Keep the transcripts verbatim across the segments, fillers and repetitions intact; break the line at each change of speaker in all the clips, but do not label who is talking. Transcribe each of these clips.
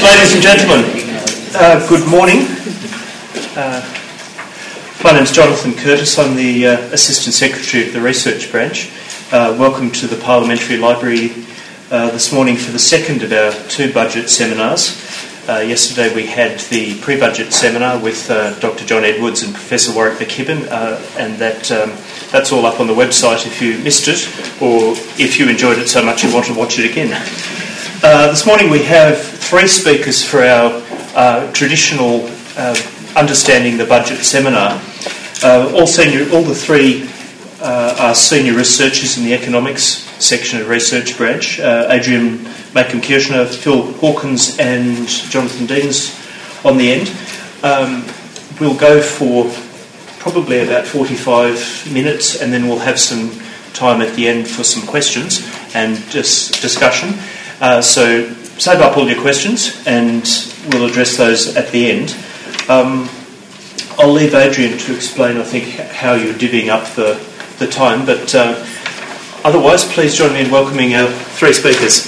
Ladies and gentlemen, uh, good morning. Uh, my name is Jonathan Curtis. I'm the uh, Assistant Secretary of the Research Branch. Uh, welcome to the Parliamentary Library uh, this morning for the second of our two budget seminars. Uh, yesterday we had the pre-budget seminar with uh, Doctor John Edwards and Professor Warwick McKibben, uh, and that um, that's all up on the website if you missed it, or if you enjoyed it so much you want to watch it again. Uh, this morning we have three speakers for our uh, traditional uh, Understanding the Budget seminar. Uh, all senior, all the three uh, are senior researchers in the economics section of the Research Branch. Uh, Adrian Macomb-Kirchner, Phil Hawkins and Jonathan Deans on the end. Um, we'll go for probably about forty-five minutes, and then we'll have some time at the end for some questions and just discussion. Uh, so save up all your questions and we'll address those at the end. Um, I'll leave Adrian to explain, I think, how you're divvying up the, the time, but uh, otherwise please join me in welcoming our three speakers.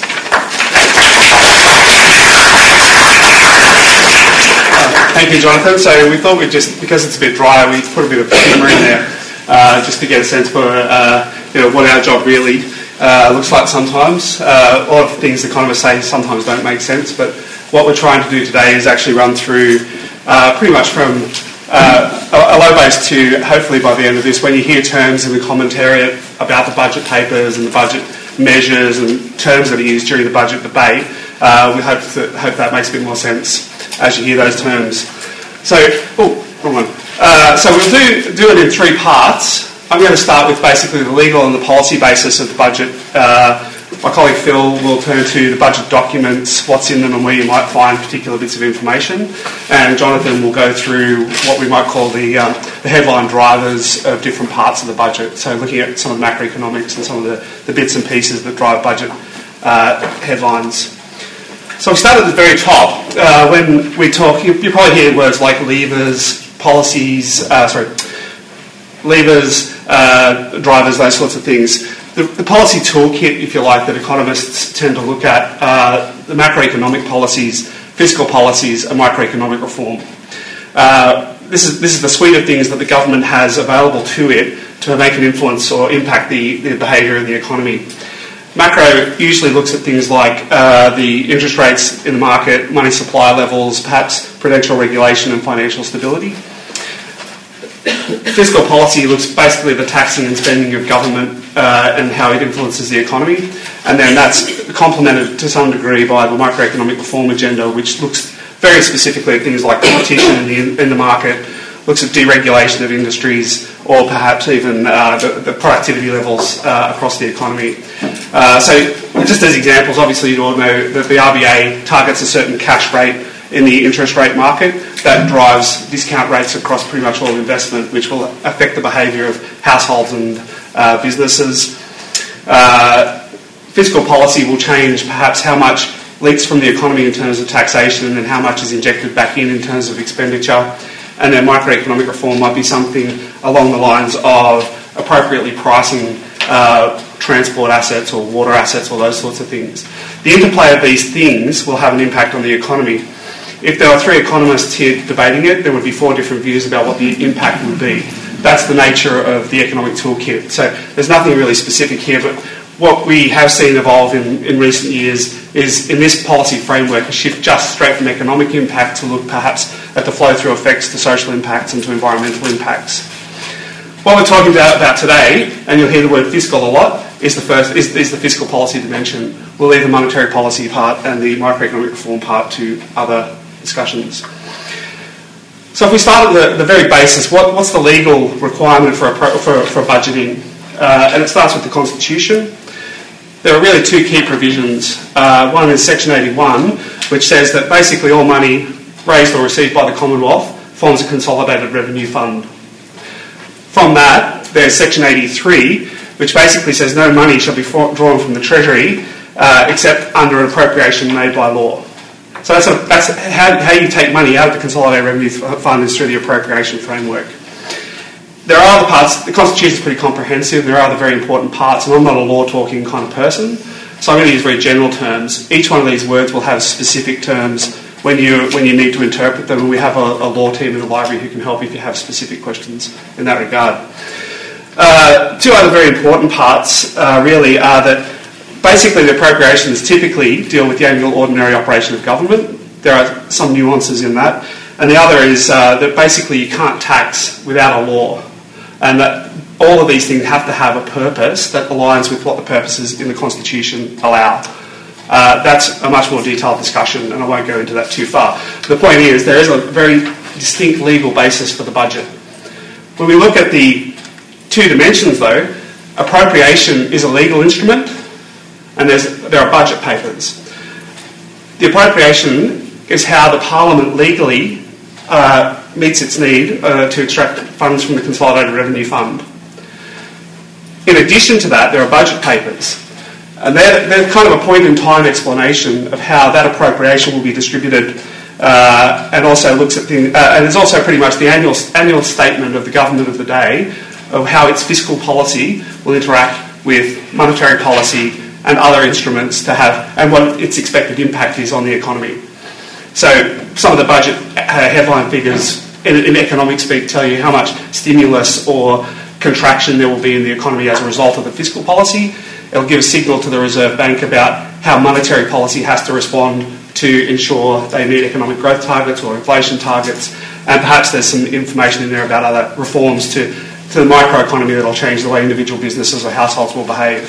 Thank you, Jonathan. So we thought we'd just, because it's a bit dry, we'd put a bit of humour in there uh, just to get a sense for uh, you know, what our job really uh, looks like sometimes. Uh, a lot of things economists say sometimes don't make sense, but what we're trying to do today is actually run through uh, pretty much from uh, a, a low base to hopefully by the end of this, when you hear terms in the commentary about the budget papers and the budget measures and terms that are used during the budget debate, uh, we hope that, hope that makes a bit more sense as you hear those terms. So, oh, wrong one. Uh, so we'll do, do it in three parts. I'm going to start with basically the legal and the policy basis of the budget. Uh, my colleague Phil will turn to the budget documents, what's in them and where you might find particular bits of information. And Jonathan will go through what we might call the, um, the headline drivers of different parts of the budget. So looking at some of the macroeconomics and some of the, the bits and pieces that drive budget uh, headlines. So we start at the very top. Uh, when we talk, you, you probably hear words like levers, policies, uh, sorry, levers, uh, drivers, those sorts of things. The, the policy toolkit, if you like, that economists tend to look at, uh, the macroeconomic policies, fiscal policies, and microeconomic reform. Uh, this is this is the suite of things that the government has available to it to make an influence or impact the, the behaviour of the economy. Macro usually looks at things like uh, the interest rates in the market, money supply levels, perhaps prudential regulation and financial stability. Fiscal policy looks basically at the taxing and spending of government uh, and how it influences the economy. And then that's complemented to some degree by the microeconomic reform agenda, which looks very specifically at things like competition in the, in the market, looks at deregulation of industries, or perhaps even uh, the, the productivity levels uh, across the economy. Uh, so just as examples, obviously you all know that the R B A targets a certain cash rate in the interest rate market that drives discount rates across pretty much all investment, which will affect the behaviour of households and uh, businesses. Uh, fiscal policy will change perhaps how much leaks from the economy in terms of taxation and how much is injected back in in terms of expenditure. And then microeconomic reform might be something along the lines of appropriately pricing uh, transport assets or water assets or those sorts of things. The interplay of these things will have an impact on the economy. If there are three economists here debating it, there would be four different views about what the impact would be. That's the nature of the economic toolkit. So there's nothing really specific here, but what we have seen evolve in, in recent years is in this policy framework a shift just straight from economic impact to look perhaps at the flow-through effects to social impacts and to environmental impacts. What we're talking about, about today, and you'll hear the word fiscal a lot, is the first is, is the fiscal policy dimension. We'll leave the monetary policy part and the microeconomic reform part to other discussions. So if we start at the, the very basis, what, what's the legal requirement for, a pro, for, for budgeting? Uh, and it starts with the Constitution. There are really two key provisions. Uh, one is Section eighty-one, which says that basically all money raised or received by the Commonwealth forms a consolidated revenue fund. From that, there's Section eighty-three, which basically says no money shall be drawn from the Treasury uh, except under an appropriation made by law. So that's, a, that's how, how you take money out of the Consolidated Revenue Fund is through the appropriation framework. There are other parts. The Constitution is pretty comprehensive. There are other very important parts, and I'm not a law-talking kind of person, so I'm going to use very general terms. Each one of these words will have specific terms when you when you need to interpret them. And we have a, a law team in the library who can help if you have specific questions in that regard. Uh, two other very important parts uh, really are that basically the appropriations typically deal with the annual ordinary operation of government. There are some nuances in that. And the other is uh, that basically you can't tax without a law, and that all of these things have to have a purpose that aligns with what the purposes in the Constitution allow. Uh, that's a much more detailed discussion, and I won't go into that too far. The point is, there is a very distinct legal basis for the budget. When we look at the two dimensions, though, appropriation is a legal instrument, and there's, there are budget papers. The appropriation is how the Parliament legally uh, meets its need uh, to extract funds from the Consolidated Revenue Fund. In addition to that, there are budget papers. And they're, they're kind of a point-in-time explanation of how that appropriation will be distributed, uh, and also looks at things, uh, and it's also pretty much the annual annual statement of the government of the day of how its fiscal policy will interact with monetary policy and other instruments to have, and what its expected impact is on the economy. So some of the budget uh, headline figures in, in economic speak tell you how much stimulus or contraction there will be in the economy as a result of the fiscal policy. It'll give a signal to the Reserve Bank about how monetary policy has to respond to ensure they meet economic growth targets or inflation targets, and perhaps there's some information in there about other reforms to, to the microeconomy that will change the way individual businesses or households will behave.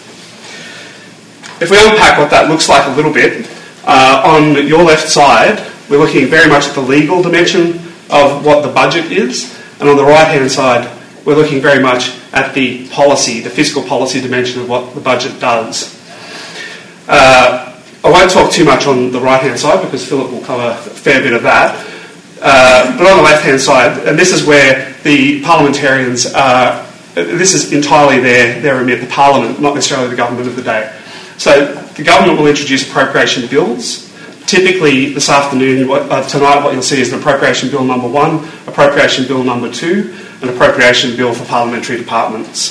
If we unpack what that looks like a little bit, uh, on your left side, we're looking very much at the legal dimension of what the budget is, and on the right-hand side, we're looking very much at the policy, the fiscal policy dimension of what the budget does. Uh, I won't talk too much on the right-hand side because Philip will cover a fair bit of that. Uh, but on the left-hand side, and this is where the parliamentarians are, this is entirely their, their remit, the Parliament, not necessarily the government of the day. So the government will introduce appropriation bills. Typically this afternoon, uh, tonight, what you'll see is an appropriation bill number one, appropriation bill number two, an appropriation bill for parliamentary departments.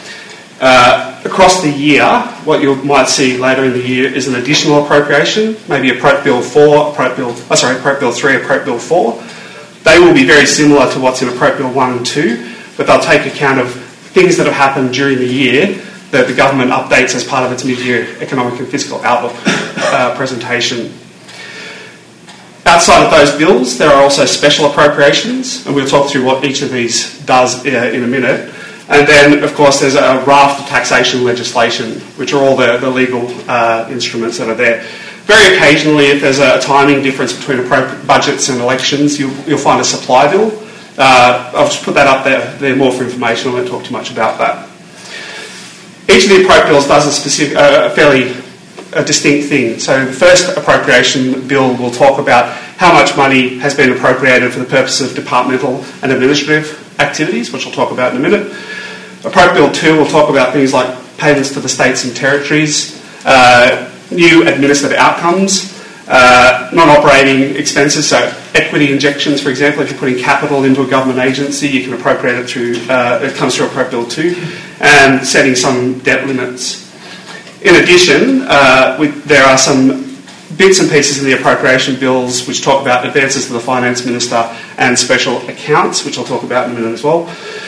Uh, across the year, what you might see later in the year is an additional appropriation, maybe a Prop Bill four, a Prop Bill, oh sorry, Prop Bill three, a Prop Bill four. They will be very similar to what's in a Prop Bill one and two, but they'll take account of things that have happened during the year that the government updates as part of its mid-year economic and fiscal outlook uh, presentation. Outside of those bills, there are also special appropriations, and we'll talk through what each of these does uh, in a minute. And then, of course, there's a raft of taxation legislation, which are all the, the legal uh, instruments that are there. Very occasionally, if there's a timing difference between appro- budgets and elections, you'll, you'll find a supply bill. Uh, I'll just put that up there, there more for information. I won't talk too much about that. Each of the appro bills does a specific, uh, a fairly a distinct thing. So the first appropriation bill will talk about how much money has been appropriated for the purpose of departmental and administrative activities, which I'll talk about in a minute. Appro Bill two will talk about things like payments to the states and territories, uh, new administered outcomes, uh, non-operating expenses, so equity injections, for example. If you're putting capital into a government agency, you can appropriate it through, uh, it comes through Appro Bill two, and setting some debt limits. In addition, uh, we, there are some bits and pieces in the appropriation bills which talk about advances to the Finance Minister and special accounts, which I'll talk about in a minute as well.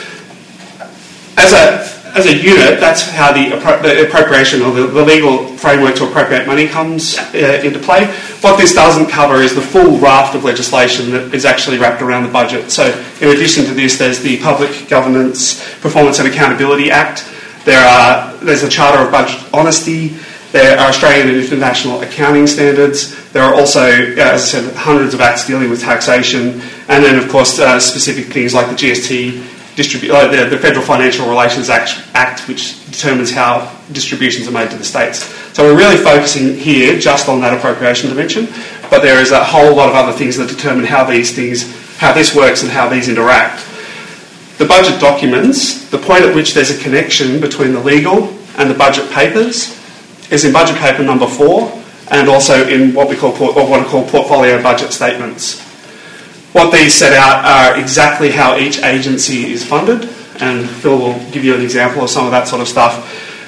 As a as a unit, that's how the, appro- the appropriation or the, the legal framework to appropriate money comes uh, into play. What this doesn't cover is the full raft of legislation that is actually wrapped around the budget. So in addition to this, there's the Public Governance Performance and Accountability Act. There are there's a Charter of Budget Honesty. There are Australian and international accounting standards. There are also, uh, as I said, hundreds of acts dealing with taxation, and then, of course, uh, specific things like the G S T, distribu- uh, the, the Federal Financial Relations Act, Act, which determines how distributions are made to the states. So we're really focusing here just on that appropriation dimension, but there is a whole lot of other things that determine how these things, how this works and how these interact. The budget documents, the point at which there's a connection between the legal and the budget papers, is in budget paper number four, and also in what we call or what are called portfolio budget statements. What these set out are exactly how each agency is funded, and Phil will give you an example of some of that sort of stuff.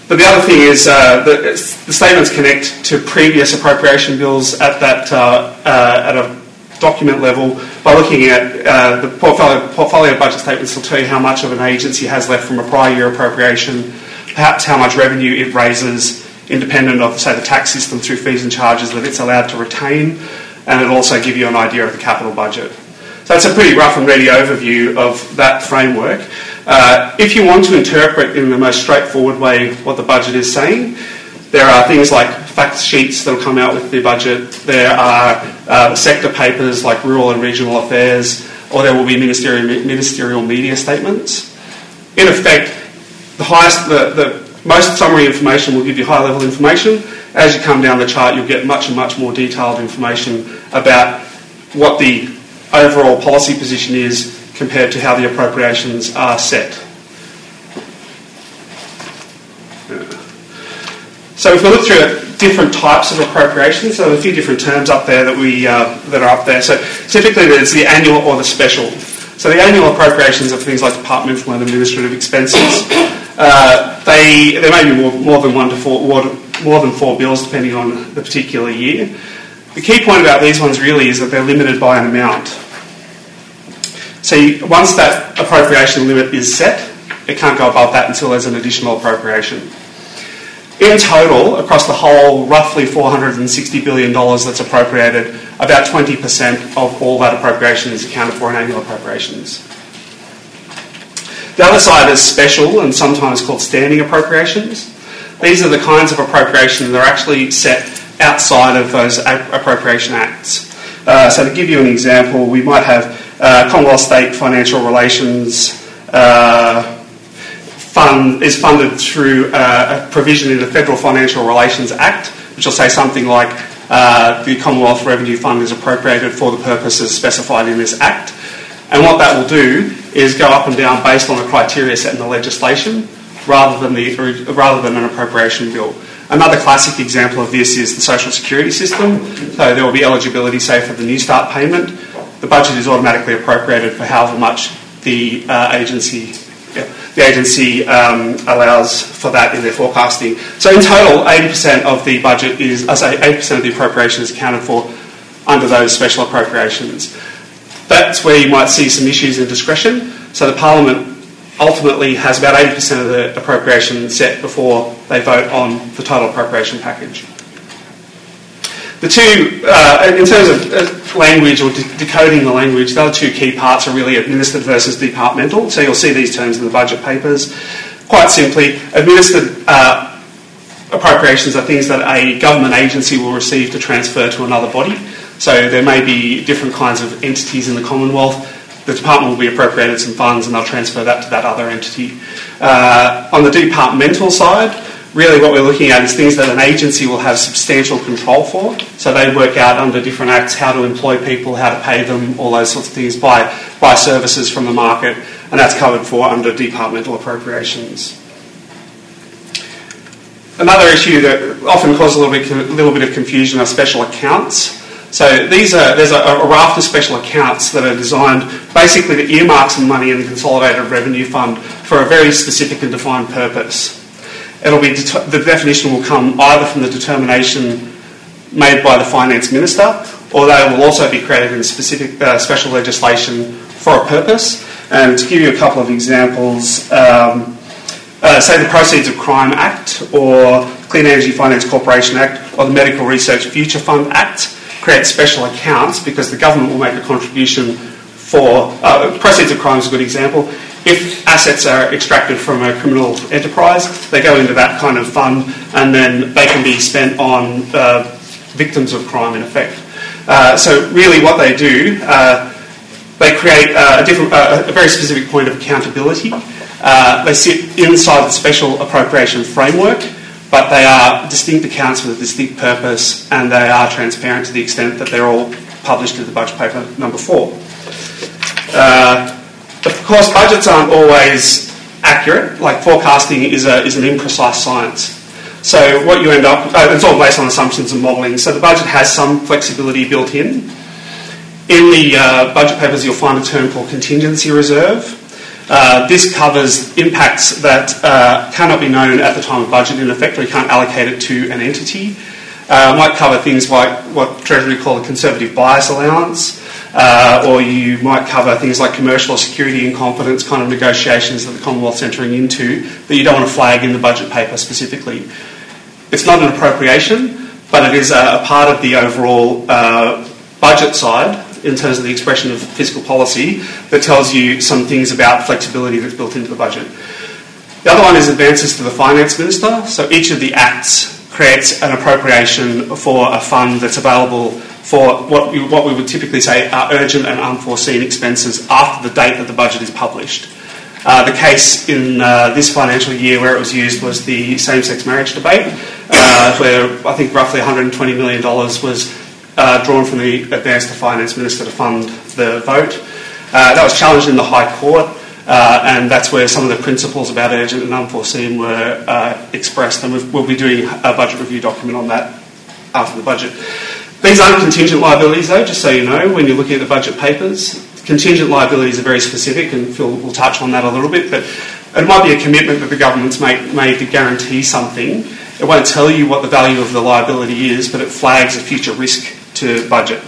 but the other thing is uh, the, the statements connect to previous appropriation bills at that uh, uh, at a document level. By looking at uh, the portfolio, portfolio budget statements, will tell you how much of an agency has left from a prior year appropriation, perhaps how much revenue it raises, independent of, say, the tax system through fees and charges that it's allowed to retain, and it'll also give you an idea of the capital budget. So that's a pretty rough and ready overview of that framework. Uh, if you want to interpret in the most straightforward way what the budget is saying, there are things like fact sheets that will come out with the budget. There are uh, sector papers like rural and regional affairs, or there will be ministerial, ministerial media statements. In effect, the highest, the, the most summary information will give you high-level information. As you come down the chart, you'll get much and much more detailed information about what the overall policy position is compared to how the appropriations are set. So if we look through it, different types of appropriations, so there are a few different terms up there that we uh, that are up there. So typically there's the annual or the special. So the annual appropriations are things like departmental and administrative expenses. Uh, they there may be more, more than one to four more than four bills depending on the particular year. The key point about these ones really is that they're limited by an amount. So you, once that appropriation limit is set, it can't go above that until there's an additional appropriation. In total, across the whole roughly four hundred sixty billion dollars that's appropriated, about twenty percent of all that appropriation is accounted for in annual appropriations. The other side is special and sometimes called standing appropriations. These are the kinds of appropriations that are actually set outside of those appropriation acts. Uh, so to give you an example, we might have uh, Commonwealth State Financial Relations uh, Fund is funded through uh, a provision in the Federal Financial Relations Act, which will say something like uh, the Commonwealth Revenue Fund is appropriated for the purposes specified in this Act. And what that will do is go up and down based on the criteria set in the legislation rather than, the, rather than an appropriation bill. Another classic example of this is the Social Security system. So there will be eligibility, say, for the New Start payment. The budget is automatically appropriated for however much the uh, agency yeah, the agency um, allows for that in their forecasting. So in total, eighty percent of the budget is, I say, eighty percent of the appropriation is accounted for under those special appropriations. That's where you might see some issues in discretion. So the Parliament ultimately has about eighty percent of the appropriation set before they vote on the total appropriation package. The two, uh, in terms of uh, language or de- decoding the language, the other two key parts are really administered versus departmental. So you'll see these terms in the budget papers. Quite simply, administered uh, appropriations are things that a government agency will receive to transfer to another body. So there may be different kinds of entities in the Commonwealth. The department will be appropriated some funds and they'll transfer that to that other entity. Uh, on the departmental side, really what we're looking at is things that an agency will have substantial control for. So they work out under different acts how to employ people, how to pay them, all those sorts of things, buy, buy services from the market, and that's covered for under departmental appropriations. Another issue that often causes a little bit, a little bit of confusion are special accounts. So these are, there's a, a raft of special accounts that are designed basically to earmark some money in the Consolidated Revenue Fund for a very specific and defined purpose. It'll be det- the definition will come either from the determination made by the Finance Minister, or they will also be created in specific uh, special legislation for a purpose. And to give you a couple of examples, um, uh, say the Proceeds of Crime Act, or Clean Energy Finance Corporation Act, or the Medical Research Future Fund Act, create special accounts because the government will make a contribution for... Uh, proceeds of crime is a good example. If assets are extracted from a criminal enterprise, they go into that kind of fund and then they can be spent on uh, victims of crime, in effect. Uh, so really what they do, uh, they create uh, a, different, uh, a very specific point of accountability. Uh, they sit inside the special appropriation framework, but they are distinct accounts with a distinct purpose and they are transparent to the extent that they're all published in the budget paper number four. Uh, Of course, budgets aren't always accurate. Like forecasting is a is an imprecise science. So what you end up, uh, it's all based on assumptions and modelling. So the budget has some flexibility built in. In the uh, budget papers, you'll find a term called contingency reserve. Uh, this covers impacts that uh, cannot be known at the time of budget, in effect, or you can't allocate it to an entity. Uh, it might cover things like what Treasury call a conservative bias allowance, uh, or you might cover things like commercial or security in confidence kind of negotiations that the Commonwealth's entering into that you don't want to flag in the budget paper specifically. It's not an appropriation, but it is a, a part of the overall uh, budget side in terms of the expression of fiscal policy that tells you some things about flexibility that's built into the budget. The other one is advances to the Finance Minister. So each of the acts creates an appropriation for a fund that's available for what we, what we would typically say are urgent and unforeseen expenses after the date that the budget is published. Uh, the case in uh, this financial year where it was used was the same-sex marriage debate, uh, where I think roughly one hundred twenty million dollars was Uh, drawn from the advance to Finance Minister to fund the vote. Uh, that was challenged in the High Court, uh, and that's where some of the principles about urgent and unforeseen were uh, expressed, and we've, we'll be doing a budget review document on that after the budget. These aren't contingent liabilities, though, just so you know, when you're looking at the budget papers. Contingent liabilities are very specific, and Phil will touch on that a little bit, but it might be a commitment that the government's made, made to guarantee something. It won't tell you what the value of the liability is, but it flags a future risk to budget.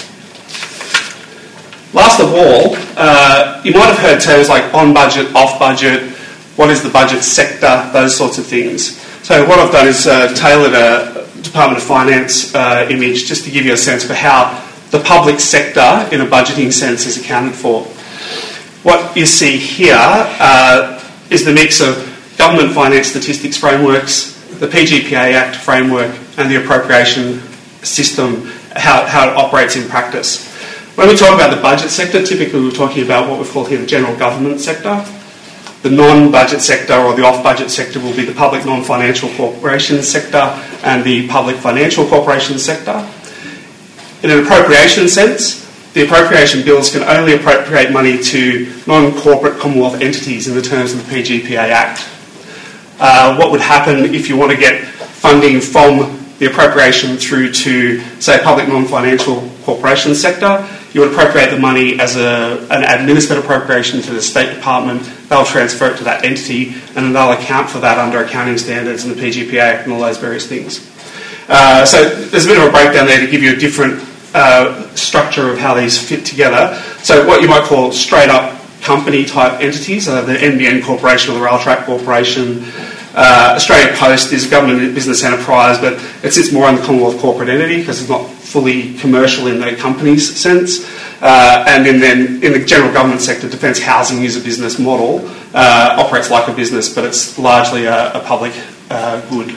Last of all, uh, you might have heard terms like on budget, off budget, what is the budget sector, those sorts of things. So what I've done is uh, tailored a Department of Finance uh, image just to give you a sense for how the public sector in a budgeting sense is accounted for. What you see here uh, is the mix of government finance statistics frameworks, the P G P A Act framework, and the appropriation system, how, how it operates in practice. When we talk about the budget sector, typically we're talking about what we've called here the general government sector. The non-budget sector or the off-budget sector will be the public non-financial corporations sector and the public financial corporations sector. In an appropriation sense, the appropriation bills can only appropriate money to non-corporate Commonwealth entities in the terms of the P G P A Act. Uh, what would happen if you want to get funding from the appropriation through to, say, public non-financial corporation sector? You would appropriate the money as a, an administered appropriation to the State Department. They'll transfer it to that entity, and then they'll account for that under accounting standards and the P G P A Act and all those various things. Uh, so there's a bit of a breakdown there to give you a different uh, structure of how these fit together. So what you might call straight-up company-type entities, uh, the N B N Corporation or the Railtrack Corporation. Uh, Australia Post is a government business enterprise, but it sits more in the Commonwealth corporate entity because it's not fully commercial in the company's sense. Uh, and then, then in the general government sector, Defence Housing is a business model, uh, operates like a business, but it's largely a, a public uh, good.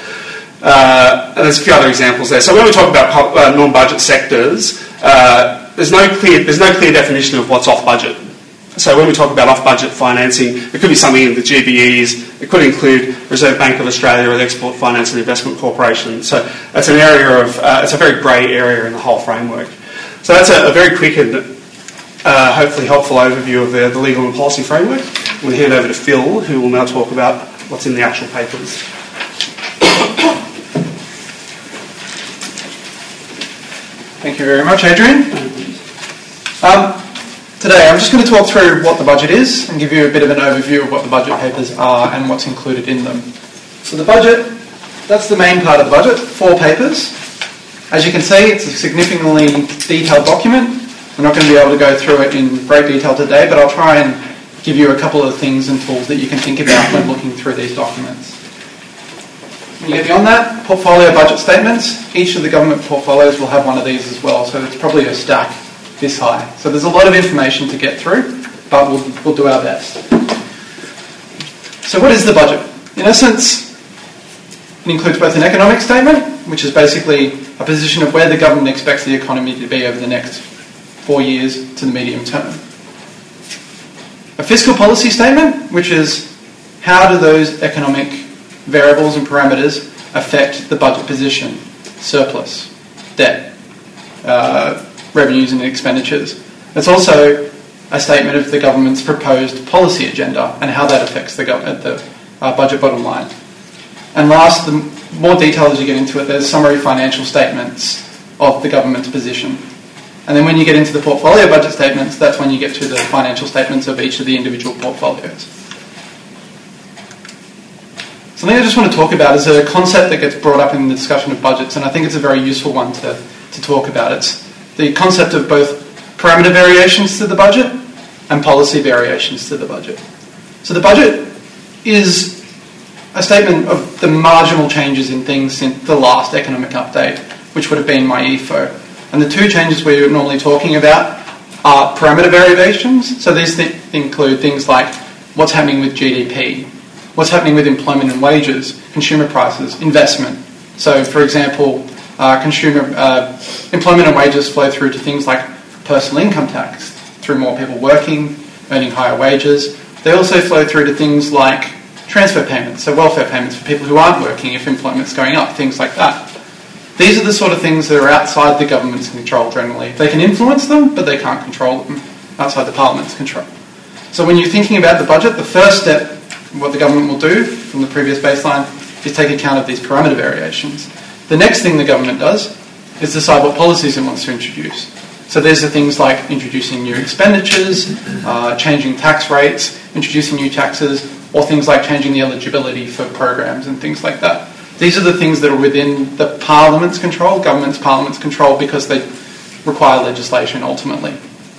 Uh, and there's a few other examples there. So when we talk about uh, non-budget sectors, uh, there's no clear there's no clear definition of what's off budget. So when we talk about off-budget financing, it could be something in the G B Es, it could include Reserve Bank of Australia or the Export Finance and Investment Corporation. So that's an area of, uh, it's a very grey area in the whole framework. So that's a, a very quick and uh, hopefully helpful overview of the, the legal and policy framework. I'm going to hand over to Phil, who will now talk about what's in the actual papers.
Thank you very much, Adrian. Um, Today I'm just going to talk through what the budget is and give you a bit of an overview of what the budget papers are and what's included in them. So the budget, that's the main part of the budget, four papers. As you can see, it's a significantly detailed document. We're not going to be able to go through it in great detail today, but I'll try and give you a couple of things and tools that you can think about when looking through these documents. When you get beyond that, portfolio budget statements. Each of the government portfolios will have one of these as well, so it's probably a stack this high. So there's a lot of information to get through, but we'll, we'll do our best. So what is the budget? In essence, it includes both an economic statement, which is basically a position of where the government expects the economy to be over the next four years to the medium term. A fiscal policy statement, which is how do those economic variables and parameters affect the budget position, surplus, debt, uh, revenues and expenditures. It's also a statement of the government's proposed policy agenda and how that affects the, government, the uh, budget bottom line. And last, the more detail as you get into it, there's summary financial statements of the government's position. And then when you get into the portfolio budget statements, that's when you get to the financial statements of each of the individual portfolios. Something I just want to talk about is a concept that gets brought up in the discussion of budgets, and I think it's a very useful one to, to talk about. It's the concept of both parameter variations to the budget and policy variations to the budget. So the budget is a statement of the marginal changes in things since the last economic update, which would have been my E F O. And the two changes we're normally talking about are parameter variations. So these th- include things like what's happening with G D P, what's happening with employment and wages, consumer prices, investment. So, for example, uh, consumer uh, employment and wages flow through to things like personal income tax, through more people working, earning higher wages. They also flow through to things like transfer payments, so welfare payments for people who aren't working if employment's going up, things like that. These are the sort of things that are outside the government's control generally. They can influence them, but they can't control them, outside the Parliament's control. So when you're thinking about the budget, the first step, what the government will do from the previous baseline, is take account of these parameter variations. The next thing the government does is decide what policies it wants to introduce. So these are things like introducing new expenditures, uh, changing tax rates, introducing new taxes, or things like changing the eligibility for programs and things like that. These are the things that are within the Parliament's control, government's Parliament's control, because they require legislation ultimately.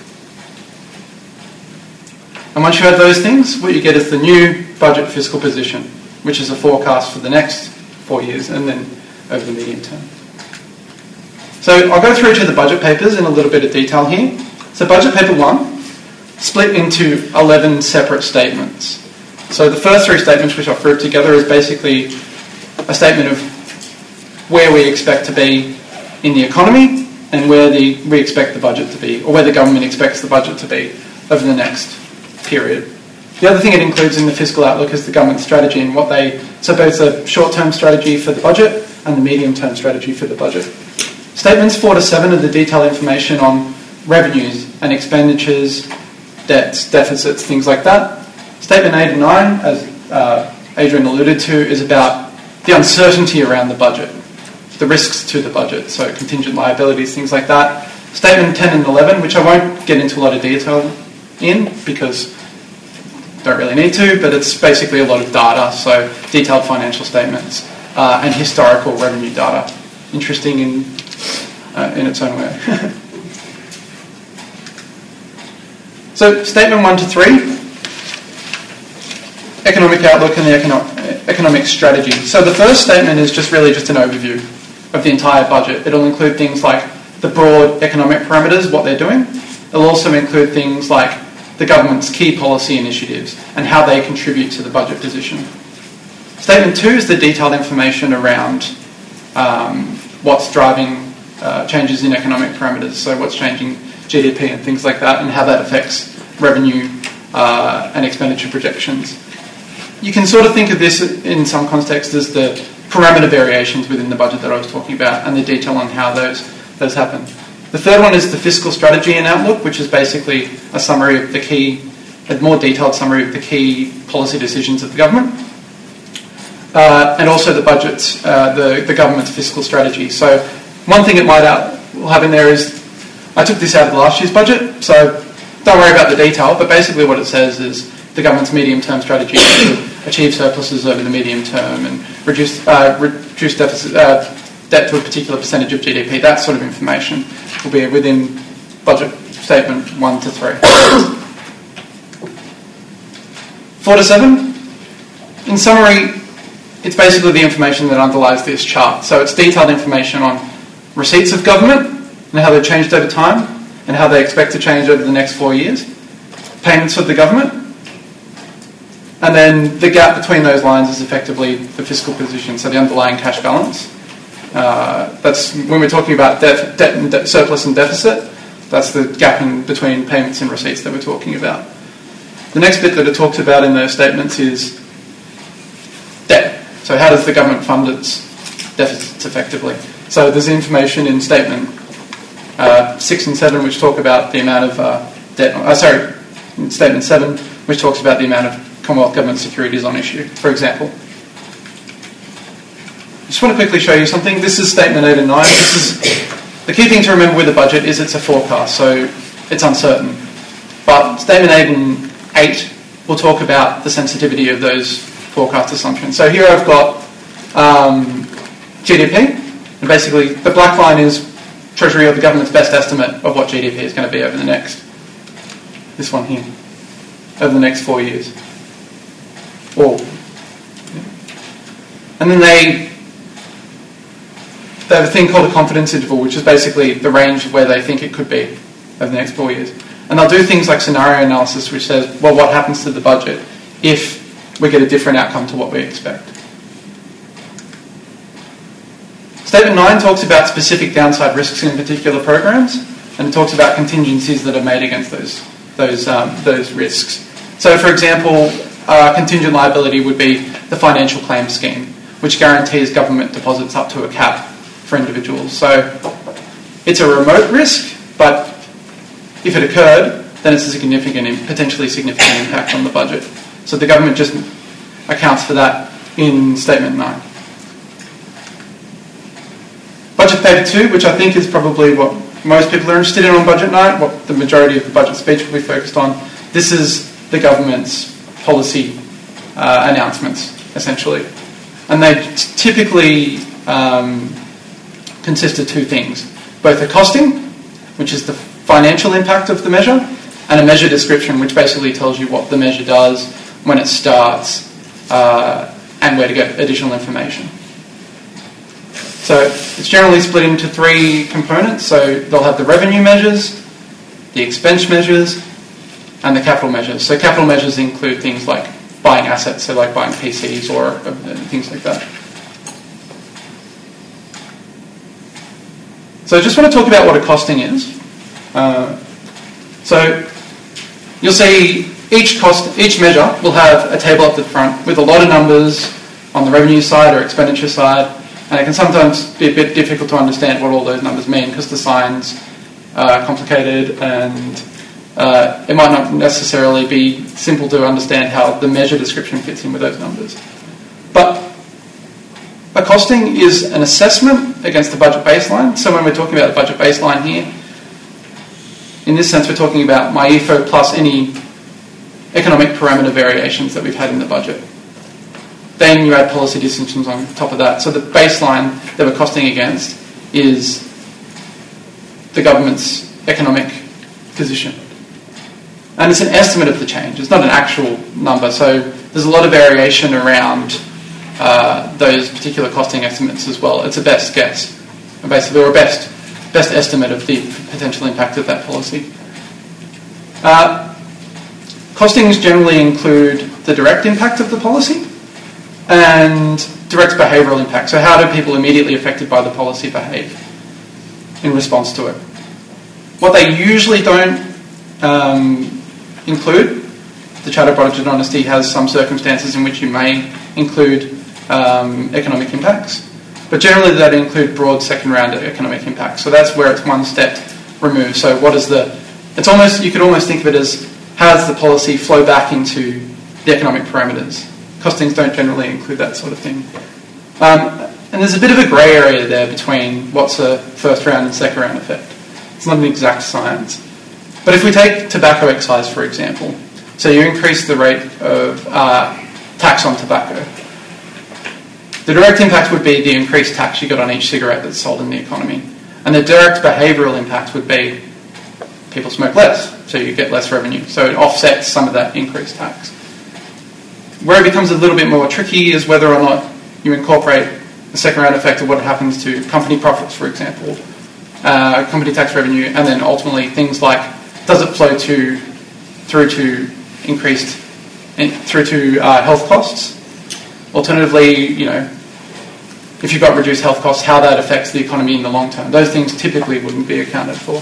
And once you have those things, what you get is the new budget fiscal position, which is a forecast for the next four years and then over the medium term. So I'll go through each of the budget papers in a little bit of detail here. So budget paper one, split into eleven separate statements. So the first three statements, which I've grouped together, is basically a statement of where we expect to be in the economy and where the, we expect the budget to be, or where the government expects the budget to be over the next period. The other thing it includes in the fiscal outlook is the government strategy and what they, so both the short-term strategy for the budget and the medium-term strategy for the budget. Statements four to seven are the detailed information on revenues and expenditures, debts, deficits, things like that. Statement eight and nine, as uh, Adrian alluded to, is about the uncertainty around the budget, the risks to the budget, so contingent liabilities, things like that. Statement ten and eleven, which I won't get into a lot of detail in because don't really need to, but it's basically a lot of data, so detailed financial statements uh, and historical revenue data. Interesting in uh, in its own way. So statement one to three, economic outlook and the economic, economic strategy. So the first statement is just really just an overview of the entire budget. It'll include things like the broad economic parameters, what they're doing. It'll also include things like the government's key policy initiatives and how they contribute to the budget position. Statement two is the detailed information around um, what's driving uh, changes in economic parameters, so what's changing G D P and things like that, and how that affects revenue uh, and expenditure projections. You can sort of think of this in some context as the parameter variations within the budget that I was talking about and the detail on how those, those happen. The third one is the fiscal strategy and outlook, which is basically a summary of the key, a more detailed summary of the key policy decisions of the government. Uh, and also the budget's, uh, the, the government's fiscal strategy. So one thing it might out, will have in there is, I took this out of last year's budget, so don't worry about the detail, but basically what it says is the government's medium-term strategy to achieve surpluses over the medium term and reduce, uh, reduce deficit, uh, debt to a particular percentage of G D P. That sort of information will be within budget statement one to three. Four to seven, in summary, it's basically the information that underlies this chart. So it's detailed information on receipts of government and how they've changed over time and how they expect to change over the next four years, payments of the government, and then the gap between those lines is effectively the fiscal position, so the underlying cash balance. Uh, that's when we're talking about debt, debt and de- surplus and deficit, that's the gap in between payments and receipts that we're talking about. The next bit that it talks about in those statements is debt. So how does the government fund its deficits effectively? So there's information in statement uh, six and seven which talk about the amount of uh, debt, uh, sorry, in statement seven which talks about the amount of Commonwealth government securities on issue, for example. I just want to quickly show you something. This is statement eight and nine. This is the key thing to remember with the budget is it's a forecast, so it's uncertain. But Statement eight and eight will talk about the sensitivity of those forecast assumptions. So here I've got um, G D P, and basically the black line is Treasury or the government's best estimate of what G D P is going to be over the next, this one here, over the next four years. Or, and then they, they have a thing called a confidence interval, which is basically the range of where they think it could be over the next four years. And they'll do things like scenario analysis, which says, well, what happens to the budget if we get a different outcome to what we expect? Statement nine talks about specific downside risks in particular programs, and it talks about contingencies that are made against those those um, those risks. So, for example, uh, contingent liability would be the financial claims scheme, which guarantees government deposits up to a cap for individuals. So, it's a remote risk, but if it occurred, then it's a significant, potentially significant impact on the budget. So the government just accounts for that in Statement nine. Budget Paper two, which I think is probably what most people are interested in on budget night, what the majority of the budget speech will be focused on. This is the government's policy uh, announcements, essentially. And they t- typically um, consist of two things. Both a costing, which is the financial impact of the measure, and a measure description, which basically tells you what the measure does, when it starts, uh, and where to get additional information. So it's generally split into three components. So they'll have the revenue measures, the expense measures, and the capital measures. So capital measures include things like buying assets, so like buying P Cs or uh, things like that. So I just want to talk about what a costing is. Uh, so you'll see each cost, each measure will have a table up the front with a lot of numbers on the revenue side or expenditure side, and it can sometimes be a bit difficult to understand what all those numbers mean because the signs are complicated, and uh, it might not necessarily be simple to understand how the measure description fits in with those numbers. But a costing is an assessment against the budget baseline. So when we're talking about the budget baseline here, in this sense we're talking about my E F O plus any economic parameter variations that we've had in the budget. Then you add policy distinctions on top of that. So the baseline that we're costing against is the government's economic position. And it's an estimate of the change. It's not an actual number. So there's a lot of variation around uh, those particular costing estimates as well. It's a best guess, basically, or a best, best estimate of the potential impact of that policy. Uh, costings generally include the direct impact of the policy and direct behavioural impact. So how do people immediately affected by the policy behave in response to it? What they usually don't um, include, the Charter of Budget Honesty has some circumstances in which you may include um, economic impacts, but generally that include broad second round economic impacts. So that's where it's one step removed. So what is the, it's almost, you could almost think of it as how does the policy flow back into the economic parameters? Costings don't generally include that sort of thing. Um, and there's a bit of a grey area there between what's a first round and second round effect. It's not an exact science. But if we take tobacco excise, for example, so you increase the rate of uh, tax on tobacco. The direct impact would be the increased tax you got on each cigarette that's sold in the economy. And the direct behavioural impact would be people smoke less, so you get less revenue. So it offsets some of that increased tax. Where it becomes a little bit more tricky is whether or not you incorporate the second round effect of what happens to company profits, for example, uh, company tax revenue, and then ultimately things like does it flow to through to increased in, through to uh, health costs? Alternatively, you know, if you've got reduced health costs, how that affects the economy in the long term. Those things typically wouldn't be accounted for.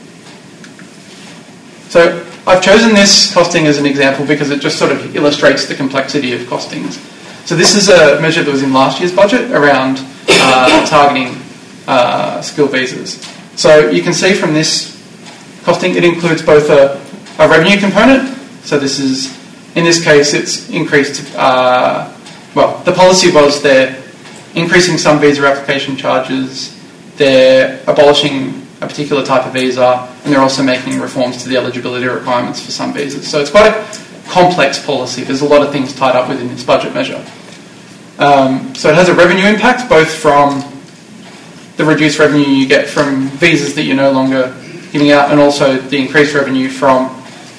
So I've chosen this costing as an example because it just sort of illustrates the complexity of costings. So this is a measure that was in last year's budget around uh, targeting uh, skill visas. So you can see from this costing, it includes both a, a revenue component. So this is, in this case, it's increased, uh, well, the policy was they're increasing some visa application charges they're abolishing a particular type of visa, and they're also making reforms to the eligibility requirements for some visas. So it's quite a complex policy. There's a lot of things tied up within this budget measure. Um, so it has a revenue impact, both from the reduced revenue you get from visas that you're no longer giving out, and also the increased revenue from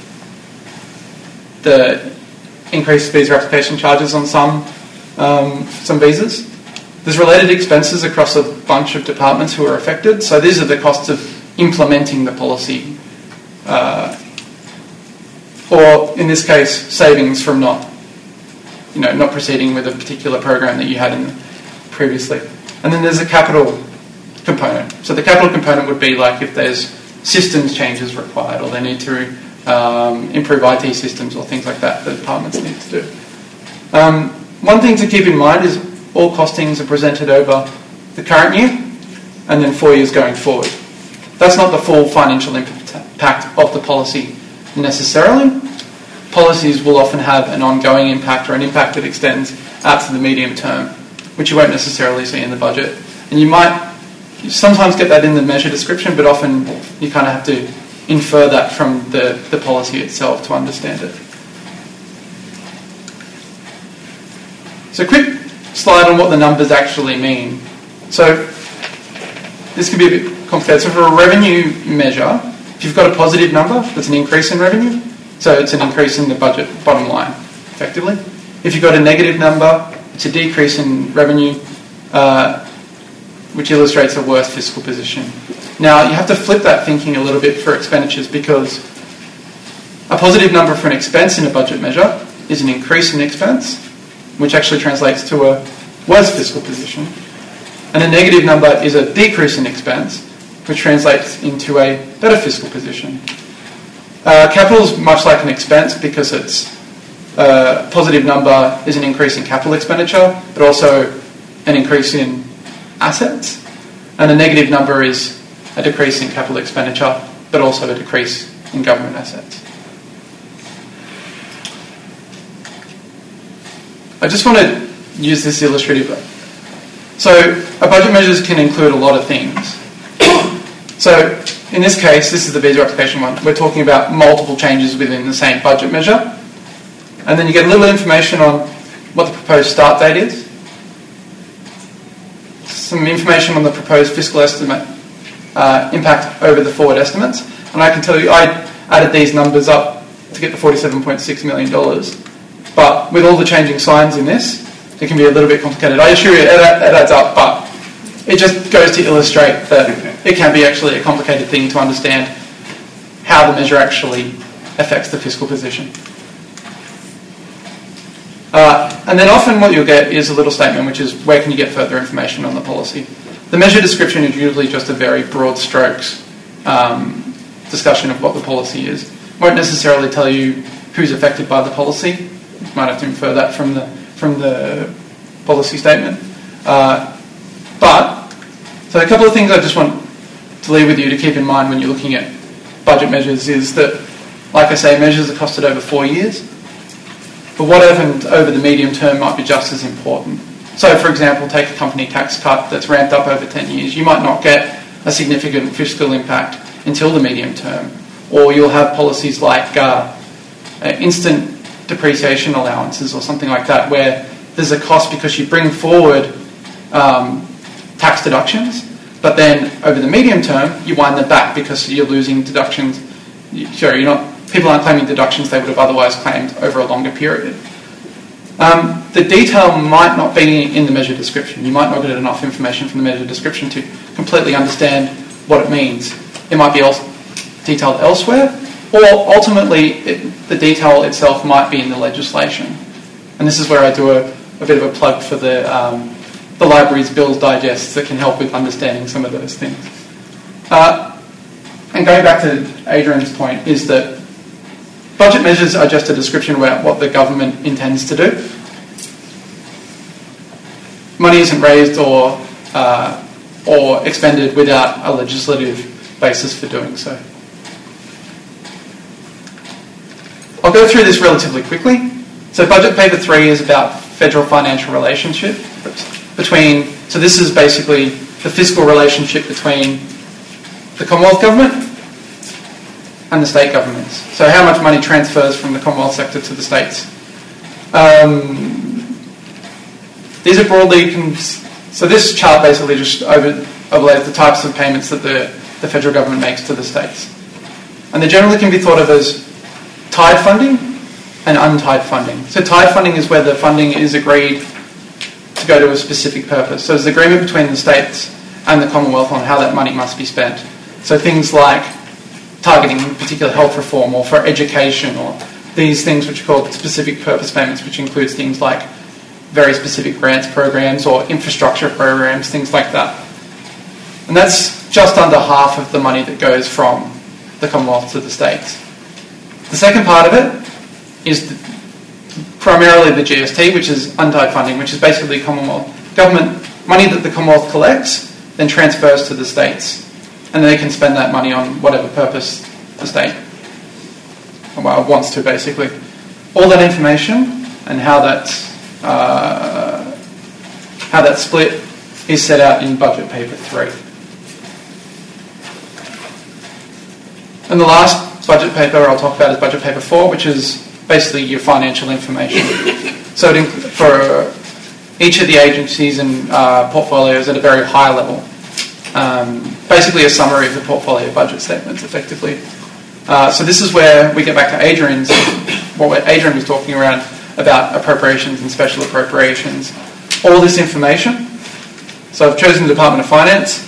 the increased visa application charges on some um, some visas. There's related expenses across a bunch of departments who are affected. So these are the costs of implementing the policy, uh, or in this case, savings from not, you know, not proceeding with a particular program that you had in previously. And then there's a capital component. So the capital component would be like if there's systems changes required, or they need to um, improve I T systems or things like that that departments need to do. Um, one thing to keep in mind is all costings are presented over the current year and then four years going forward. That's not the full financial impact of the policy necessarily. Policies will often have an ongoing impact or an impact that extends out to the medium term, which you won't necessarily see in the budget. And you might you sometimes get that in the measure description, but often you kind of have to infer that from the, the policy itself to understand it. So quick slide on what the numbers actually mean. So this can be a bit complicated. So for a revenue measure, if you've got a positive number, that's an increase in revenue. So it's an increase in the budget bottom line, effectively. If you've got a negative number, it's a decrease in revenue, uh, which illustrates a worse fiscal position. Now, you have to flip that thinking a little bit for expenditures, because a positive number for an expense in a budget measure is an increase in expense, which actually translates to a worse fiscal position. And a negative number is a decrease in expense, which translates into a better fiscal position. Uh, capital is much like an expense, because it's a positive number is an increase in capital expenditure, but also an increase in assets. And a negative number is a decrease in capital expenditure, but also a decrease in government assets. I just want to use this illustrative. So a budget measures can include a lot of things. So in this case, this is the visa application one. We're talking about multiple changes within the same budget measure. And then you get a little information on what the proposed start date is. Some information on the proposed fiscal estimate uh, impact over the forward estimates. And I can tell you, I added these numbers up to get the forty-seven point six million dollars. But with all the changing signs in this, it can be a little bit complicated. I assure you it, it adds up, but it just goes to illustrate that it can be actually a complicated thing to understand how the measure actually affects the fiscal position. Uh, and then often what you'll get is a little statement, which is where can you get further information on the policy. The measure description is usually just a very broad strokes um, discussion of what the policy is. It won't necessarily tell you who's affected by the policy. You might have to infer that from the from the policy statement. Uh, but, so a couple of things I just want to leave with you to keep in mind when you're looking at budget measures is that, like I say, measures are costed over four years. But what happened over the medium term might be just as important. So, for example, take a company tax cut that's ramped up over ten years. You might not get a significant fiscal impact until the medium term. Or you'll have policies like uh, uh, instant depreciation allowances or something like that, where there's a cost because you bring forward um, tax deductions, but then over the medium term, you wind them back because you're losing deductions. Sure, you're not, people aren't claiming deductions they would have otherwise claimed over a longer period. Um, the detail might not be in the measure description. You might not get enough information from the measure description to completely understand what it means. It might be also detailed elsewhere, or ultimately it, the detail itself might be in the legislation. And this is where I do a, a bit of a plug for the, um, the library's Bills Digests that can help with understanding some of those things. Uh, and going back to Adrian's point is that budget measures are just a description about what the government intends to do. Money isn't raised or uh, or expended without a legislative basis for doing so. I'll go through this relatively quickly. So budget paper three is about federal financial relationship between, so this is basically the fiscal relationship between the Commonwealth Government and the state governments. So how much money transfers from the Commonwealth sector to the states. Um, these are broadly... Cons- so this chart basically just over, overlays the types of payments that the, the federal government makes to the states. And they generally can be thought of as tied funding and untied funding. So tied funding is where the funding is agreed to go to a specific purpose. So there's an agreement between the states and the Commonwealth on how that money must be spent. So things like targeting particular health reform or for education, or these things which are called specific purpose payments, which includes things like very specific grants programs or infrastructure programs, things like that. And that's just under half of the money that goes from the Commonwealth to the states. The second part of it is the, primarily the G S T, which is untied funding, which is basically Commonwealth government money that the Commonwealth collects, then transfers to the states. And they can spend that money on whatever purpose the state well, wants to, basically. All that information and how that's, uh, how that's split is set out in Budget Paper three. And the last budget paper I'll talk about is Budget Paper four, which is basically your financial information. So it, for each of the agencies and uh, portfolios at a very high level. Um, basically a summary of the portfolio budget statements, effectively. Uh, so this is where we get back to Adrian's, what Adrian was talking around about appropriations and special appropriations. All this information. So I've chosen the Department of Finance.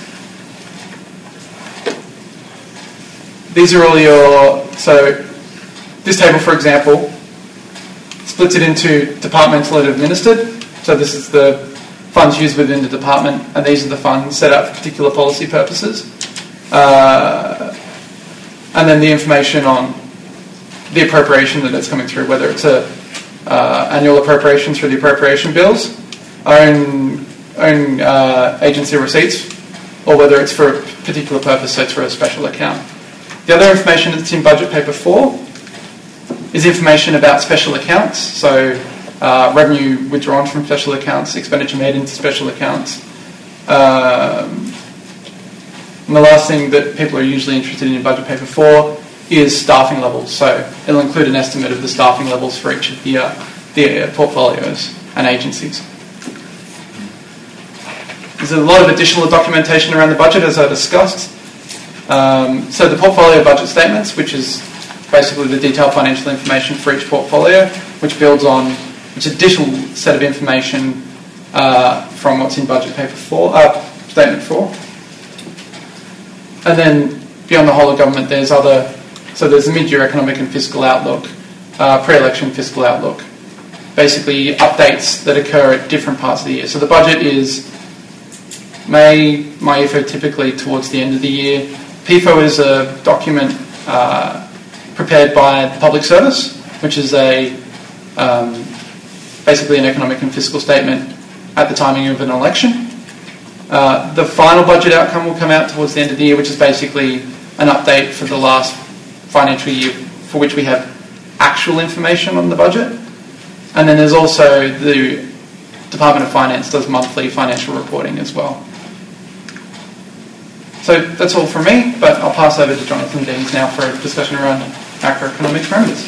These are all your, so this table, for example, splits it into departmental and administered. So this is the funds used within the department, and these are the funds set out for particular policy purposes. Uh, and then the information on the appropriation that it's coming through, whether it's a uh, annual appropriation through the appropriation bills, own, own uh, agency receipts, or whether it's for a particular purpose, so it's for a special account. The other information that's in Budget Paper four is information about special accounts, so uh, revenue withdrawn from special accounts, expenditure made into special accounts. Um, and the last thing that people are usually interested in in Budget Paper four is staffing levels, so it'll include an estimate of the staffing levels for each of the, uh, the portfolios and agencies. There's a lot of additional documentation around the budget, as I discussed. Um, so the portfolio budget statements, which is basically the detailed financial information for each portfolio, which builds on which additional set of information uh, from what's in Budget Paper four, uh, Statement four. And then beyond the whole of government, there's other, so there's the mid-year economic and fiscal outlook, uh, pre-election fiscal outlook, basically updates that occur at different parts of the year. So the budget is May, my I F O typically towards the end of the year. P F O is a document uh, prepared by the Public Service, which is a um, basically an economic and fiscal statement at the timing of an election. Uh, the final budget outcome will come out towards the end of the year, which is basically an update for the last financial year for which we have actual information on the budget. And then there's also the Department of Finance does monthly financial reporting as well. So that's all from me, but I'll pass over to Jonathan Deans now for a discussion around macroeconomic parameters.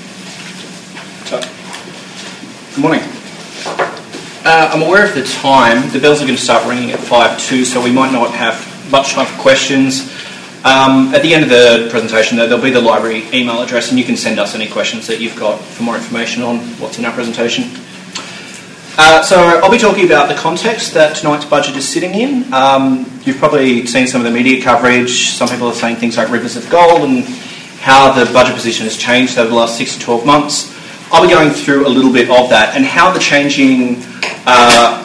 Good morning. Uh, I'm aware of the time. The bells are going to start ringing at five two, so we might not have much time for questions. Um, at the end of the presentation, though, there'll be the library email address, and you can send us any questions that you've got for more information on what's in our presentation. Uh, so I'll be talking about the context that tonight's budget is sitting in. Um, you've probably seen some of the media coverage. Some people are saying things like rivers of gold and how the budget position has changed over the last six to twelve months. I'll be going through a little bit of that and how the changing, uh,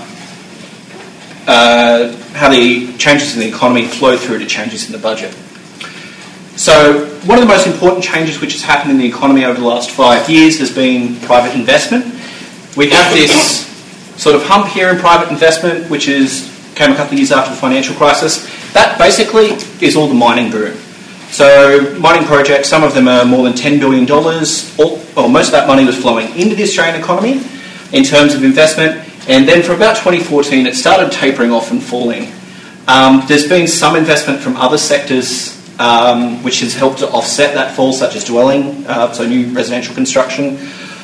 uh, how the changes in the economy flow through to changes in the budget. So one of the most important changes which has happened in the economy over the last five years has been private investment. We have this sort of hump here in private investment, which is came a couple of years after the financial crisis. That basically is all the mining boom. So mining projects, some of them are more than ten billion dollars. All, well, most of that money was flowing into the Australian economy in terms of investment. And then from about twenty fourteen, it started tapering off and falling. Um, there's been some investment from other sectors um, which has helped to offset that fall, such as dwelling, uh, so new residential construction.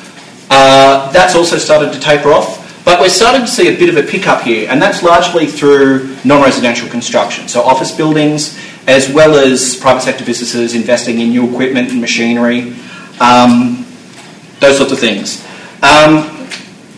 Uh, that's also started to taper off, but we're starting to see a bit of a pickup here, and that's largely through non-residential construction, so office buildings, as well as private sector businesses investing in new equipment and machinery, um, those sorts of things. Um,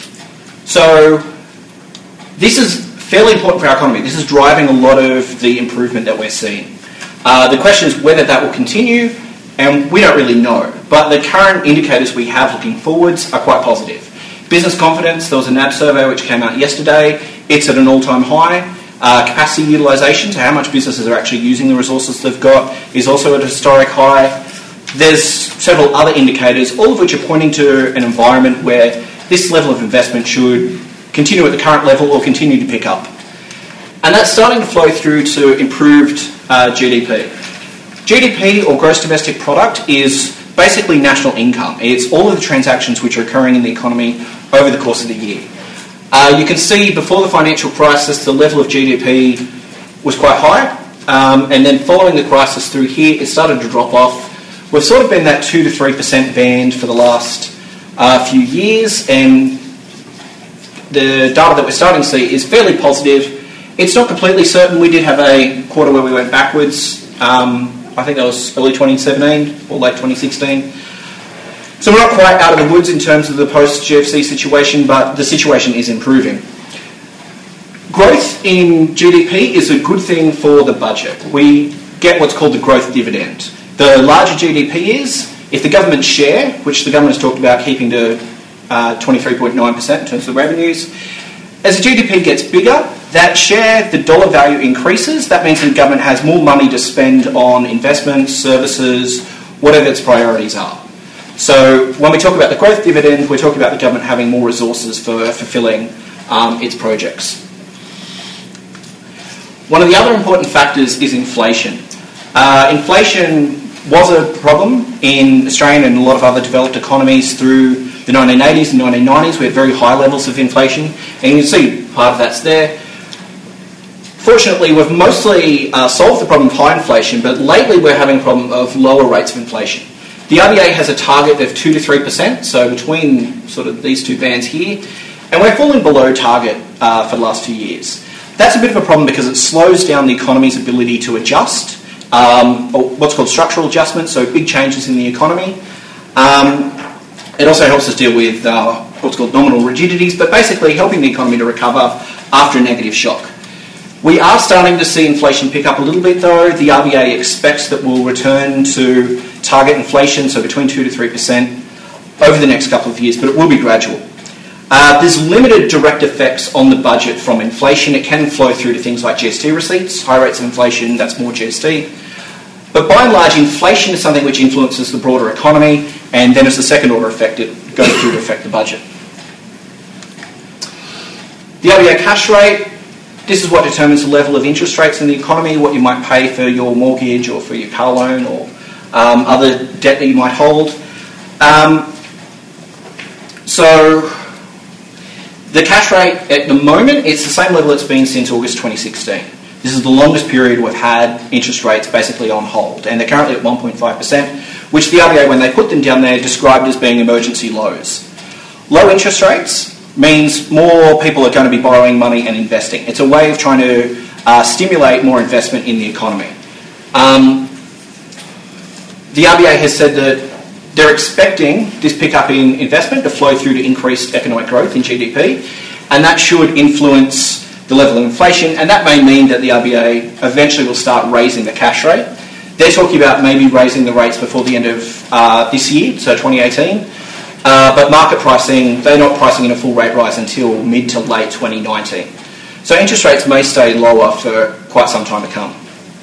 so this is fairly important for our economy. This is driving a lot of the improvement that we're seeing. Uh, the question is whether that will continue, and we don't really know. But the current indicators we have looking forwards are quite positive. Business confidence, there was a N A B survey which came out yesterday. It's at an all-time high. Uh, capacity utilisation, so how much businesses are actually using the resources they've got, is also at a historic high. There's several other indicators, all of which are pointing to an environment where this level of investment should continue at the current level or continue to pick up. And that's starting to flow through to improved uh, G D P. G D P, or gross domestic product, is basically national income. It's all of the transactions which are occurring in the economy over the course of the year. Uh, you can see before the financial crisis, the level of G D P was quite high, um, and then following the crisis through here, it started to drop off. We've sort of been that two to three percent band for the last uh, few years, and the data that we're starting to see is fairly positive. It's not completely certain. We did have a quarter where we went backwards. Um, I think that was early twenty seventeen or late twenty sixteen. So we're not quite out of the woods in terms of the post-G F C situation, but the situation is improving. Growth in G D P is a good thing for the budget. We get what's called the growth dividend. The larger G D P is, if the government's share, which the government has talked about keeping to uh, twenty-three point nine percent in terms of the revenues, as the G D P gets bigger, that share, the dollar value increases. That means the government has more money to spend on investments, services, whatever its priorities are. So when we talk about the growth dividend, we're talking about the government having more resources for fulfilling um, its projects. One of the other important factors is inflation. Uh, inflation was a problem in Australia and a lot of other developed economies through the nineteen eighties and nineteen nineties. We had very high levels of inflation, and you can see part of that's there. Fortunately, we've mostly uh, solved the problem of high inflation, but lately we're having a problem of lower rates of inflation. The R B A has a target of two to three percent, so between sort of these two bands here, and we're falling below target uh, for the last few years. That's a bit of a problem because it slows down the economy's ability to adjust, um, or what's called structural adjustments, so big changes in the economy. Um, it also helps us deal with uh, what's called nominal rigidities, but basically helping the economy to recover after a negative shock. We are starting to see inflation pick up a little bit though. The R B A expects that we'll return to target inflation, so between two to three percent, over the next couple of years, but it will be gradual. Uh, there's limited direct effects on the budget from inflation. It can flow through to things like G S T receipts. High rates of inflation, that's more G S T. But by and large, inflation is something which influences the broader economy, and then as a second order effect, it goes through to affect the budget. The R B A cash rate. This is what determines the level of interest rates in the economy, what you might pay for your mortgage or for your car loan or um, other debt that you might hold. Um, so the cash rate at the moment, it's the same level it's been since August twenty sixteen. This is the longest period we've had interest rates basically on hold, and they're currently at one point five percent, which the R B A, when they put them down there, described as being emergency lows. Low interest rates means more people are going to be borrowing money and investing. It's a way of trying to uh, stimulate more investment in the economy. Um, the R B A has said that they're expecting this pickup in investment to flow through to increased economic growth in G D P, and that should influence the level of inflation, and that may mean that the R B A eventually will start raising the cash rate. They're talking about maybe raising the rates before the end of uh, this year, so twenty eighteen. Uh, but market pricing, they're not pricing in a full rate rise until mid to late twenty nineteen. So interest rates may stay lower for quite some time to come.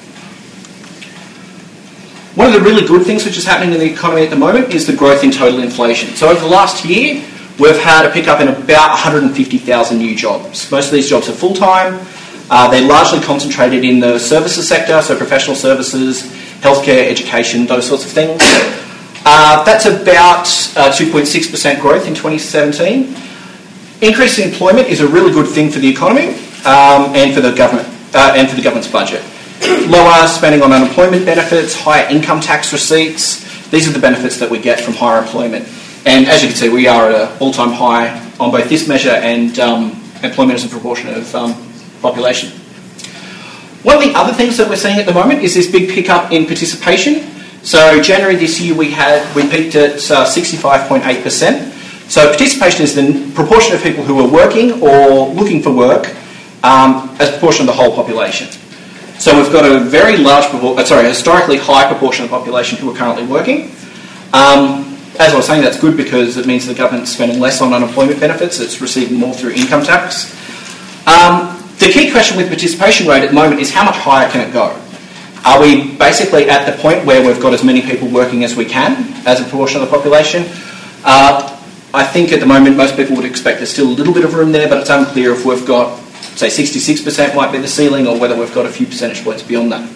One of the really good things which is happening in the economy at the moment is the growth in total inflation. So over the last year, we've had a pickup in about one hundred fifty thousand new jobs. Most of these jobs are full-time. Uh, they're largely concentrated in the services sector, so professional services, healthcare, education, those sorts of things. Uh, that's about uh, two point six percent growth in twenty seventeen. Increase in employment is a really good thing for the economy um, and for the government. uh, and for the government's budget. Lower spending on unemployment benefits, higher income tax receipts. These are the benefits that we get from higher employment. And as you can see, we are at an all-time high on both this measure and um, employment as a proportion of um, population. One of the other things that we're seeing at the moment is this big pickup in participation. So January this year we had we peaked at uh, sixty-five point eight percent. So participation is the proportion of people who are working or looking for work um, as a proportion of the whole population. So we've got a very large, uh, sorry, a historically high proportion of the population who are currently working. Um, as I was saying, that's good because it means the government's spending less on unemployment benefits, it's receiving more through income tax. Um, the key question with participation rate at the moment is how much higher can it go? Are we basically at the point where we've got as many people working as we can as a proportion of the population? Uh, I think at the moment most people would expect there's still a little bit of room there, but it's unclear if we've got, say, sixty-six percent might be the ceiling or whether we've got a few percentage points beyond that.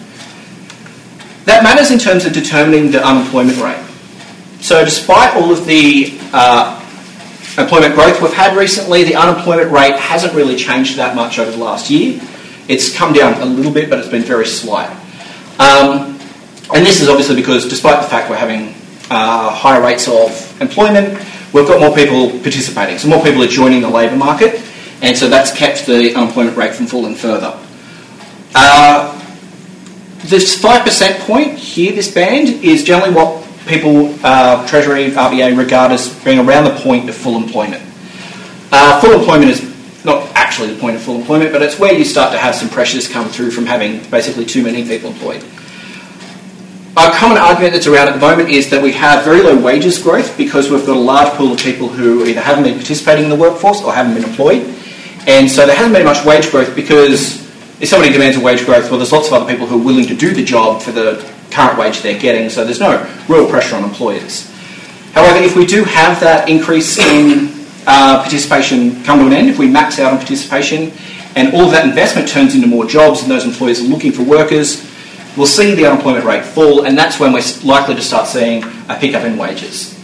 That matters in terms of determining the unemployment rate. So despite all of the uh, employment growth we've had recently, the unemployment rate hasn't really changed that much over the last year. It's come down a little bit, but it's been very slight. Um, and this is obviously because despite the fact we're having uh, higher rates of employment, we've got more people participating. So more people are joining the labour market, and so that's kept the unemployment rate from falling further. Uh, this five percent point here, this band, is generally what people, uh, Treasury, R B A, regard as being around the point of full employment. Uh, full employment is not actually the point of full employment, but it's where you start to have some pressures come through from having basically too many people employed. A common argument that's around at the moment is that we have very low wages growth because we've got a large pool of people who either haven't been participating in the workforce or haven't been employed. And so there hasn't been much wage growth because if somebody demands a wage growth, well, there's lots of other people who are willing to do the job for the current wage they're getting, so there's no real pressure on employers. However, if we do have that increase in uh, participation come to an end, if we max out on participation and all of that investment turns into more jobs and those employers are looking for workers, we'll see the unemployment rate fall, and that's when we're likely to start seeing a pickup in wages.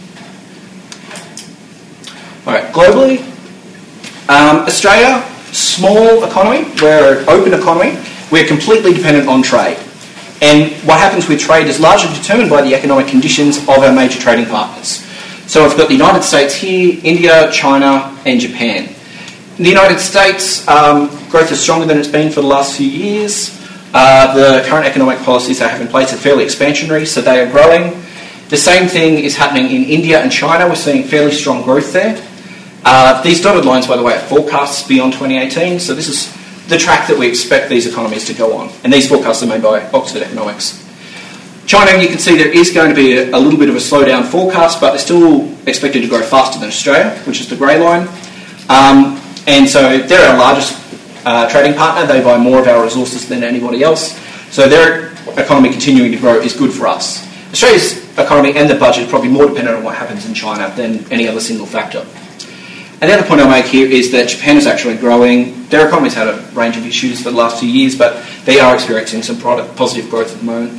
All right, globally, um, Australia, small economy, we're an open economy, we're completely dependent on trade. And what happens with trade is largely determined by the economic conditions of our major trading partners. So we've got the United States here, India, China, and Japan. In the United States, um, growth is stronger than it's been for the last few years. Uh, the current economic policies they have in place are fairly expansionary, so they are growing. The same thing is happening in India and China. We're seeing fairly strong growth there. Uh, these dotted lines, by the way, are forecasts beyond twenty eighteen, so this is the track that we expect these economies to go on. And these forecasts are made by Oxford Economics. China, you can see there is going to be a, a little bit of a slowdown forecast, but they're still expected to grow faster than Australia, which is the grey line. Um, and so they're our largest uh, trading partner. They buy more of our resources than anybody else. So their economy continuing to grow is good for us. Australia's economy and the budget is probably more dependent on what happens in China than any other single factor. And the other point I'll make here is that Japan is actually growing. Their economy's had a range of issues for the last few years, but they are experiencing some product, positive growth at the moment.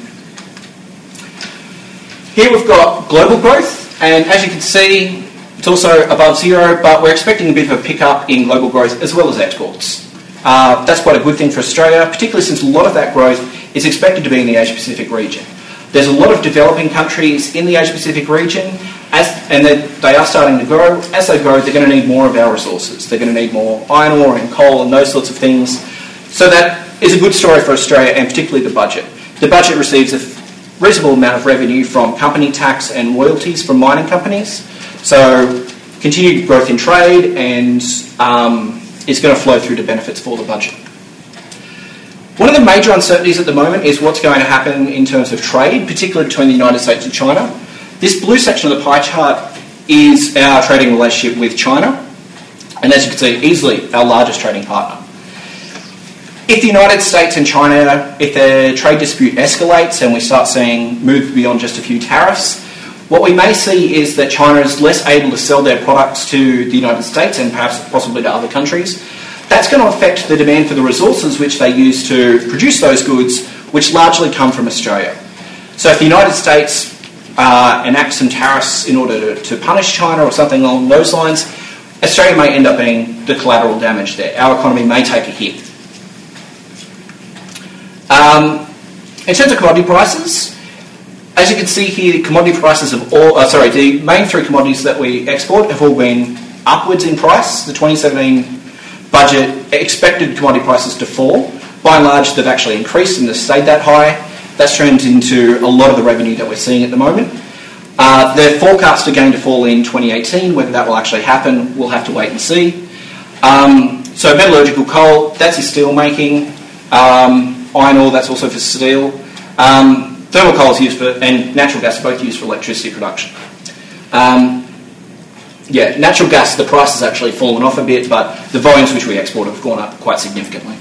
Here we've got global growth, and as you can see, it's also above zero, but we're expecting a bit of a pickup in global growth as well as exports. Uh, that's quite a good thing for Australia, particularly since a lot of that growth is expected to be in the Asia-Pacific region. There's a lot of developing countries in the Asia-Pacific region, as, and they are starting to grow. As they grow, they're going to need more of our resources. They're going to need more iron ore and coal and those sorts of things. So that is a good story for Australia, and particularly the budget. The budget receives a reasonable amount of revenue from company tax and royalties from mining companies. So continued growth in trade, and um, it's going to flow through to benefits for the budget. One of the major uncertainties at the moment is what's going to happen in terms of trade, particularly between the United States and China. This blue section of the pie chart is our trading relationship with China, and as you can see, easily our largest trading partner. If the United States and China, if their trade dispute escalates and we start seeing move beyond just a few tariffs, what we may see is that China is less able to sell their products to the United States and perhaps possibly to other countries. That's going to affect the demand for the resources which they use to produce those goods, which largely come from Australia. So if the United States uh, enacts some tariffs in order to, to punish China or something along those lines, Australia may end up being the collateral damage there. Our economy may take a hit. Um, in terms of commodity prices, as you can see here, the commodity prices of all, uh, sorry, the main three commodities that we export have all been upwards in price. The twenty seventeen budget expected commodity prices to fall. By and large, they've actually increased and they've stayed that high. That's turned into a lot of the revenue that we're seeing at the moment. Uh, they're forecast again to fall in twenty eighteen. Whether that will actually happen, we'll have to wait and see. Um, so metallurgical coal, that's your steel making. Um, iron ore, that's also for steel. Um, thermal coal is used for, and natural gas are both used for electricity production. Um, yeah, natural gas, the price has actually fallen off a bit, but the volumes which we export have gone up quite significantly.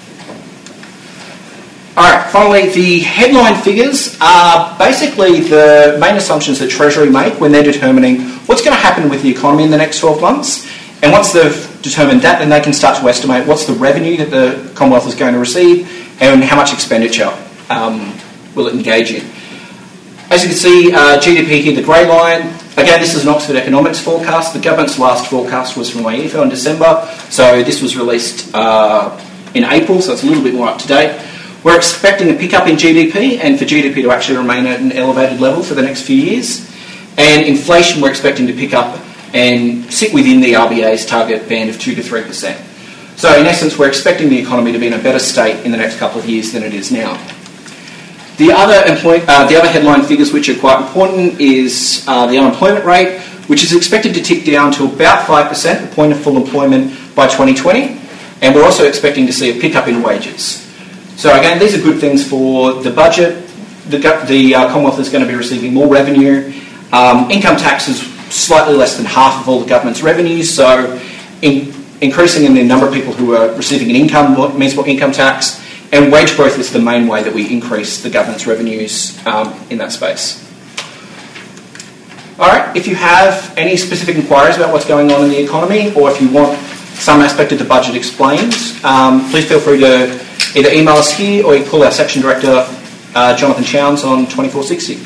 Alright, finally, the headline figures are basically the main assumptions that Treasury make when they're determining what's going to happen with the economy in the next twelve months. And once they've determined that, then they can start to estimate what's the revenue that the Commonwealth is going to receive and how much expenditure um, will it engage in. As you can see, uh, G D P here, the grey line. Again, this is an Oxford Economics forecast. The government's last forecast was from WAEFO in December, so this was released uh, in April, so it's a little bit more up to date. We're expecting a pickup in G D P, and for G D P to actually remain at an elevated level for the next few years. And inflation, we're expecting to pick up and sit within the R B A's target band of two to three percent. So in essence, we're expecting the economy to be in a better state in the next couple of years than it is now. The other, employ- uh, the other headline figures which are quite important is uh, the unemployment rate, which is expected to tick down to about five percent, the point of full employment, by twenty twenty. And we're also expecting to see a pickup in wages. So again, these are good things for the budget. The, the uh, Commonwealth is going to be receiving more revenue. Um, income tax is slightly less than half of all the government's revenues, so in, increasing in the number of people who are receiving an income means more income tax, and wage growth is the main way that we increase the government's revenues um, in that space. Alright, if you have any specific inquiries about what's going on in the economy, or if you want some aspect of the budget explained, um, please feel free to either email us here or you call our section director, uh, Jonathan Chowns, on twenty-four sixty.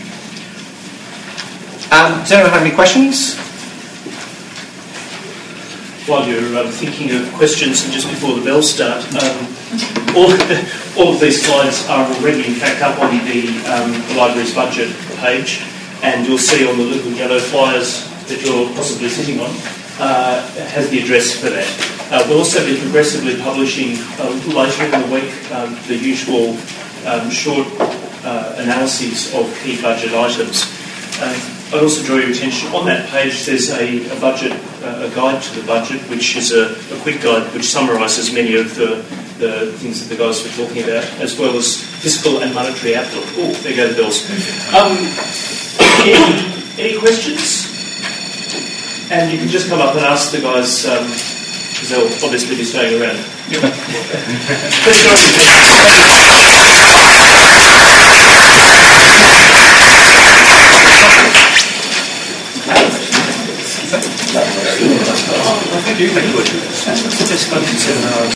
Um, does anyone have any questions?
While you're um, thinking of questions, and just before the bells start, um, all, all of these slides are already in fact up on the, um, the library's budget page, and you'll see on the little yellow flyers that you're possibly sitting on, uh, has the address for that. Uh, we'll also be progressively publishing uh, later in the week um, the usual um, short uh, analyses of key budget items. Um, I'd also draw your attention, on that page there's a, a budget, uh, a guide to the budget, which is a, a quick guide which summarises many of the, the things that the guys were talking about, as well as fiscal and monetary outlook. Oh, there go the bells. Um, any, any questions? And you can just come up and ask the guys, um, because they'll obviously be staying around. Yep. Let's go Thank you. Thank you.